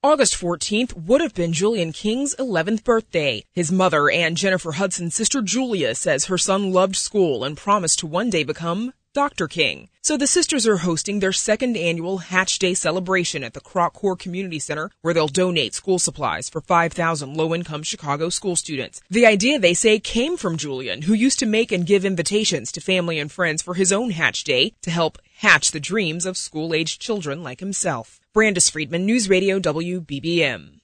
August 14th would have been Julian King's 11th birthday. His mother, Ann Jennifer Hudson's sister Julia, says her son loved school and promised to one day become Dr. King. So the sisters are hosting their second annual Hatch Day celebration at the Croc Core Community Center, where they'll donate school supplies for 5,000 low-income Chicago school students. The idea, they say, came from Julian, who used to make and give invitations to family and friends for his own Hatch Day to help hatch the dreams of school-aged children like himself. Brandis Friedman, News Radio WBBM.